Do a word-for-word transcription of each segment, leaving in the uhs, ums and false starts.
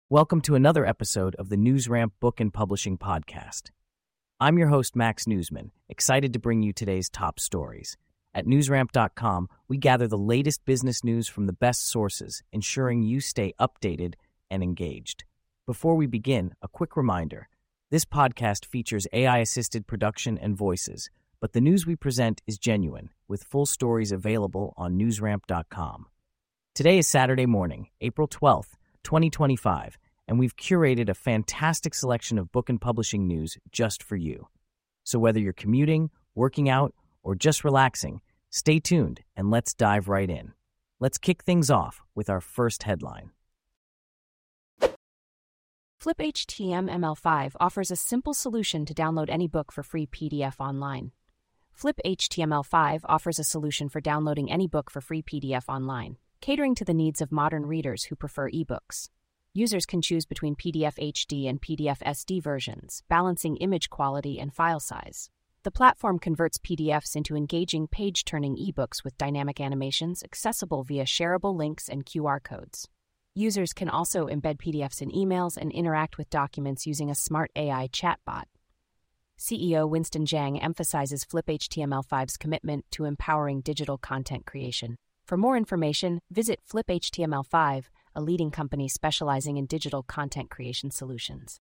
Welcome to another episode of the NewsRamp Book and Publishing Podcast. I'm your host, Max Newsman, excited to bring you today's top stories. At newsramp dot com, we gather the latest business news from the best sources, ensuring you stay updated and engaged. Before we begin, a quick reminder. This podcast features A I-assisted production and voices, but the news we present is genuine, with full stories available on newsramp dot com. Today is Saturday morning, April twelfth, twenty twenty-five, and we've curated a fantastic selection of book and publishing news just for you. So whether you're commuting, working out, or just relaxing, stay tuned and let's dive right in. Let's kick things off with our first headline. Flip H T M L five offers a simple solution to download any book for free P D F online. Flip H T M L five offers a solution for downloading any book for free P D F online, catering to the needs of modern readers who prefer ebooks. Users can choose between P D F H D and P D F S D versions, balancing image quality and file size. The platform converts P D Fs into engaging page-turning ebooks with dynamic animations accessible via shareable links and Q R codes. Users can also embed P D Fs in emails and interact with documents using a smart A I chatbot. C E O Winston Zhang emphasizes Flip H T M L five's commitment to empowering digital content creation. For more information, visit Flip H T M L five, a leading company specializing in digital content creation solutions.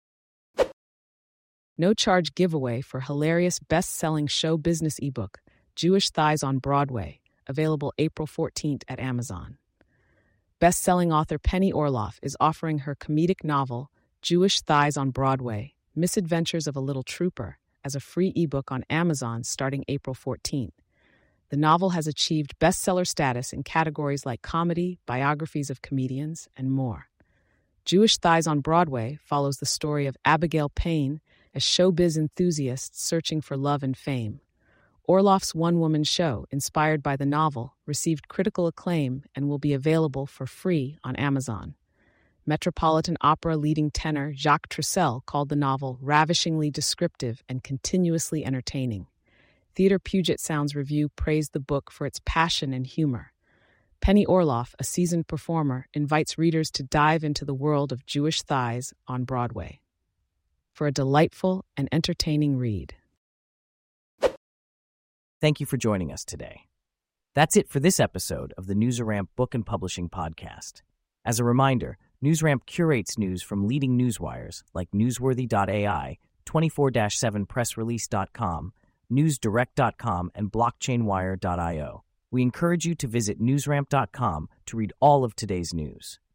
No-charge giveaway for hilarious best-selling show business ebook, Jewish Thighs on Broadway, available April fourteenth at Amazon. Best-selling author Penny Orloff is offering her comedic novel, Jewish Thighs on Broadway, Misadventures of a Little Trooper, as a free ebook on Amazon starting April fourteenth. The novel has achieved bestseller status in categories like comedy, biographies of comedians, and more. Jewish Thighs on Broadway follows the story of Abigail Payne, a showbiz enthusiast searching for love and fame. Orloff's one-woman show, inspired by the novel, received critical acclaim and will be available for free on Amazon. Metropolitan Opera leading tenor Jacques Troussel called the novel ravishingly descriptive and continuously entertaining. Theater Puget Sound's review praised the book for its passion and humor. Penny Orloff, a seasoned performer, invites readers to dive into the world of Jewish Thighs on Broadway for a delightful and entertaining read. Thank you for joining us today. That's it for this episode of the NewsRamp Book and Publishing Podcast. As a reminder, NewsRamp curates news from leading newswires like newsworthy dot A I, twenty-four seven press release dot com, news direct dot com, and blockchain wire dot I O. We encourage you to visit newsramp dot com to read all of today's news.